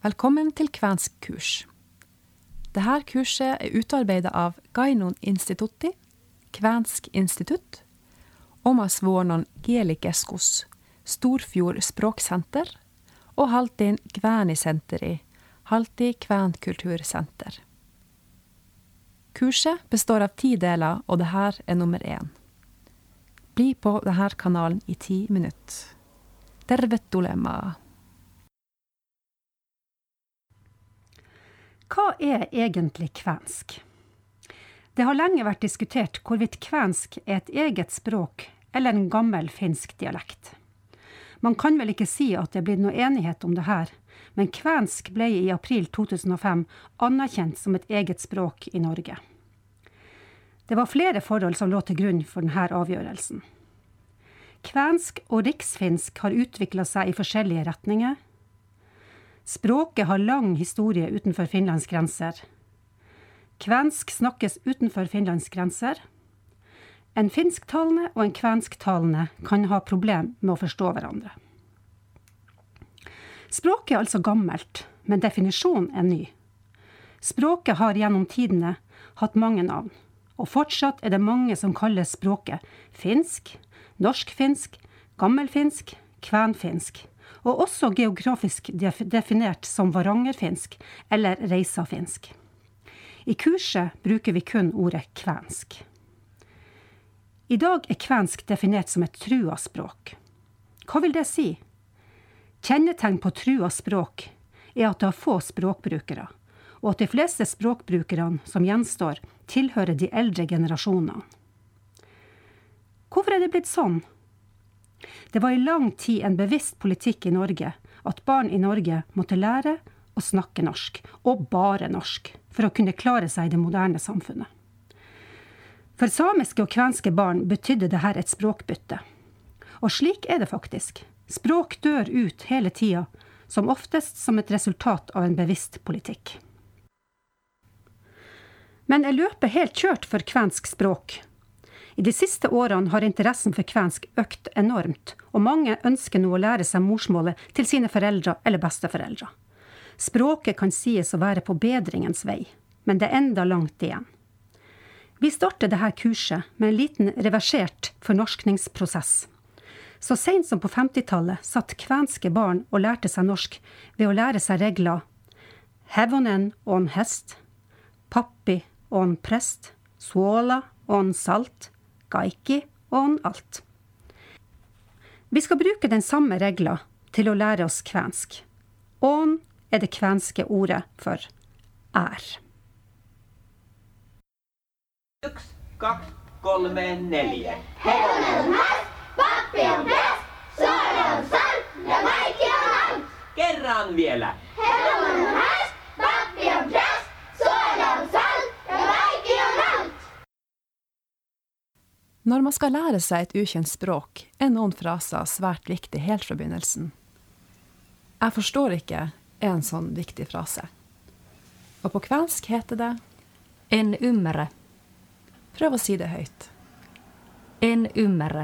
Velkommen til kvensk kurs. Dette kurset utarbeidet av Gainon Institutti, Kvensk institutt, Omas Vuonon Kielikeskus, Storfjord språksenter og Haltin Kvänisenteri, Halti Kvänkultursenter. Kurset består av 10 deler, og det her nummer 1. Bli på denne kanalen i 10 minutter. Tervetuloa. Hva egentlig kvensk? Det har lenge vært diskutert hvorvidt kvensk et eget språk eller en gammel finsk dialekt. Man kan vel ikke si at det blir noe enighet om det her, men kvensk ble i april 2005 anerkjent som et eget språk i Norge. Det var flere forhold som lå til grunn for denne avgjørelsen. Kvensk og riksfinsk har utviklet seg i forskjellige retninger. Språket har lang historie utenfor Finlands grenser. Kvensk snakkes utenfor Finlands grenser. En finsktalende og en kvensktalende kan ha problem med å forstå hverandre. Språket er altså gammelt, men definisjonen er ny. Språket har gjennom tidene hatt mange navn, og fortsatt er det mange som kaller språket finsk, norskfinsk, gammelfinsk, kvenfinsk, og også geografisk definert som varangerfinsk eller reisafinsk. I kurset bruker vi kun ordet kvensk. I dag er kvensk definert som et trua språk. Hva vil det si? Kjennetegn på trua språk er at det har få språkbrukere, og at de fleste språkbrukerne som gjenstår tilhører de eldre generasjonene. Hvorfor er det blitt sånn? Det var i lang tid en bevisst politikk i Norge at barn i Norge måtte lære å snakke norsk, og bare norsk, for å kunne klare seg i det moderne samfunnet. For samiske og kvenske barn betydde dette et språkbytte. Og slik er det faktisk. Språk dør ut hele tida, som oftest som et resultat av en bevisst politikk. Men er løpet helt kjørt for kvensk språk? I de siste årene har interessen for kvensk økt enormt, og mange ønsker nå å lære seg morsmålet til sine foreldre eller besteforeldre. Språket kan sies å være på bedringens vei, men det er enda langt igjen. Vi startet dette kurset med en liten reversert fornorskningsprosess. Så sent som på 50-tallet satt kvenske barn og lærte seg norsk ved å lære seg regler hevonen og en hest, pappi og en prest, suola og en salt, gaiki og en alt. Vi skal bruke den samme regla til å lære oss kvensk. On er det kvenske ordet for er. 1, 2, 3, 4. Hevonen häst, pappi on prest, suola on salt ja kaikki on alt. Kerran vielä. Hevonen häst, pappi on prest, suola on salt ja kaikki on alt. Når man skal lære seg et ukjent språk, er noen fraser svært viktig helt fra begynnelsen. Jeg forstår ikke en sånn viktig frase. Og på kvensk heter det En ymmärrä. Prøv å si det høyt. En ymmärrä.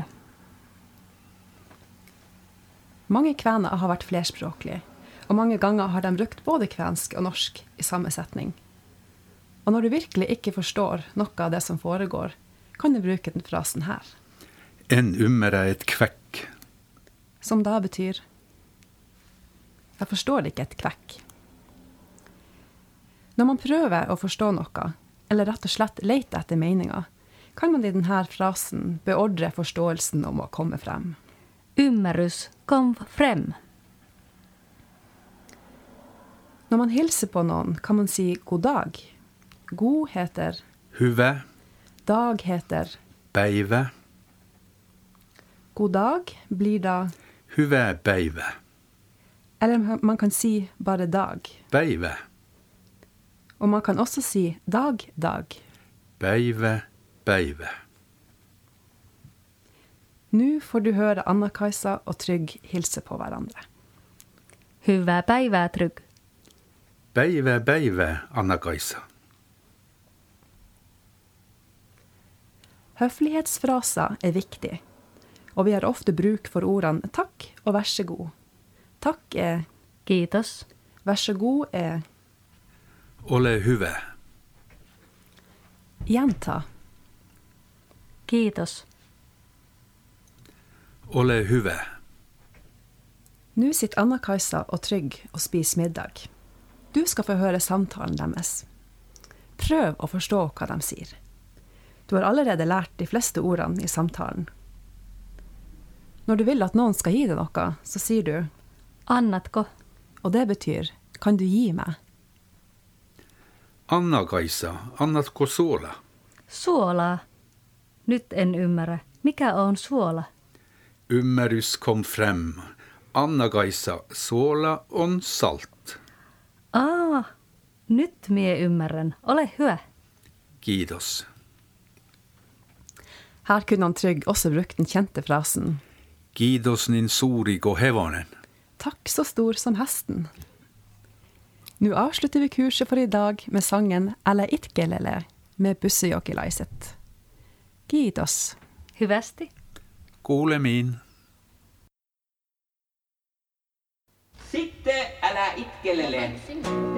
Mange kvener har vært flerspråklige, og mange ganger har de brukt både kvensk og norsk i samme setning. Og når du virkelig ikke forstår noe av det som foregår, kan du bruke den frasen her. En ymmärrä et kvekk. Som da betyr jeg forstår ikke et kvekk. Når man prøver å forstå noe, eller rett og slett lete etter meninger, kan man i denne frasen beordre forståelsen om å komme frem. Ymmärrys kom frem. Når man hilser på noen, kan man si god dag. God heter Hyvä, dag heter päivä, god dag blir da hyvä päivä, eller man kan si bare dag. päivä, Og man kan også si dag, dag. päivä, päivä. Nå får du høre Anna-Kajsa og Trygg hilse på hverandre. Hyvää päivää, Trygg. Päivä, päivä, Anna-Kajsa. Høflighetsfraser er viktig, og vi har ofte bruk for ordene takk og vær så god. Takk er Kiitos. vær så god er Ole hyvä. gjenta. Kiitos. Ole hyvä. Nå sitter Anna-Kajsa og Trygg og spiser middag. Du skal få høre samtalen deres. Prøv å forstå hva de sier. Du har allerede lært de fleste ordene i samtalen. Når du vil at noen skal gi deg noe, så sier du, Annatko? og det betyr, kan du gi meg? Anna-Kaisa, annatko suola? Suolaa. Nyt en ymmärrä. Mikä on suola? Ymmärrys kom frem. Anna-Kaisa, suola on salt. Nyt mie ymmärrän. Ole hyvä. Kiitos. Her kunne han Trygg også brukt den kjente frasen. Kiitos niin suuri ko hevonen. Takk så stor som hesten. Nå avslutter vi kurset for i dag med sangen Älä itkelele med Bussejokkilaiset. Kiitos. Hyvästi. Kuulemiin. Sitten älä itkelele.